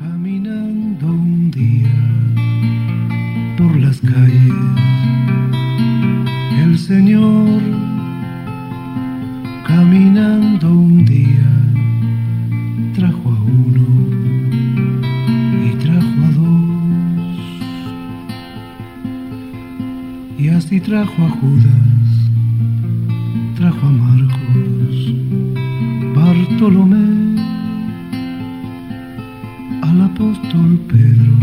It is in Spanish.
Caminando un día por las calles, el Señor, caminando un día, trajo a uno y trajo a dos, y así trajo a Judas, trajo a Marcos, Bartolomé, al apóstol Pedro